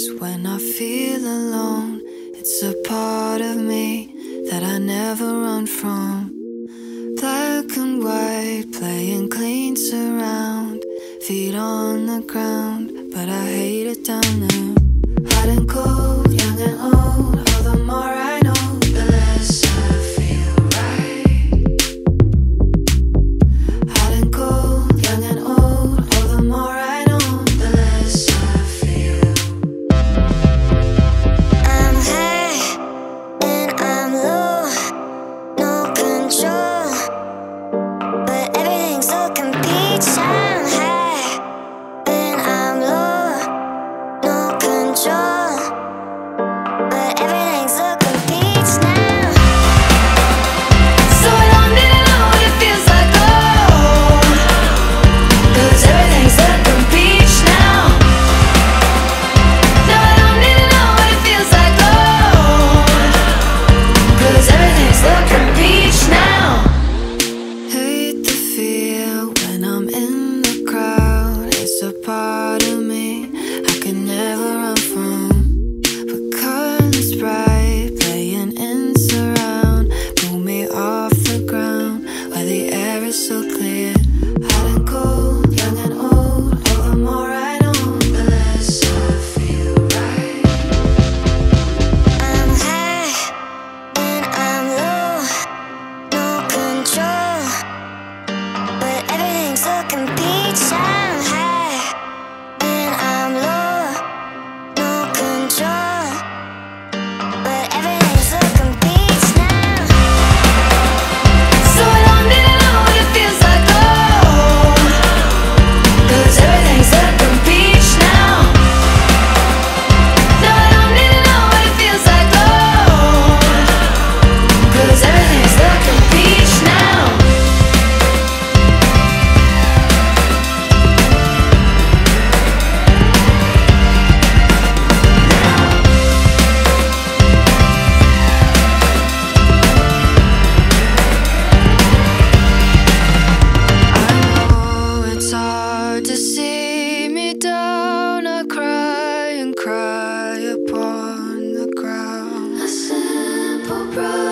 when I feel alone. It's a part of me that I never run from. Black and white, playing clean surround. Feet on the ground, but I hate it down there. Hot and cold, young and old, all the more I know, the less I feel right. Hot and cold, young and old, all the more I know, the less I feel. I'm high and I'm low, no control, but everything's looking peach. I'm high and I'm low, no control, but everything's looking peach now. So I don't need to know what it feels like, oh, 'cause everything's looking peach now. No, I don't need to know what it feels like, oh, 'cause everything's looking peach now. Hate the fear when I'm in the crowd. It's a part of me I can never run from. But colors bright, playing in surround, pull me off the ground where the air is so clear. Hot and cold, young and old, all the more I know, the less I feel right. I'm high and I'm low, no control, but everything's looking peach. I'm high and I'm low, no control, but everything's looking peach now. So I don't need to know what it feels like, oh, 'cause everything's looking peach now. No, I don't need to know what it feels like, oh, 'cause everything's looking peach now. I know it's hard to see me down. I cry and cry upon the ground. A simple brother.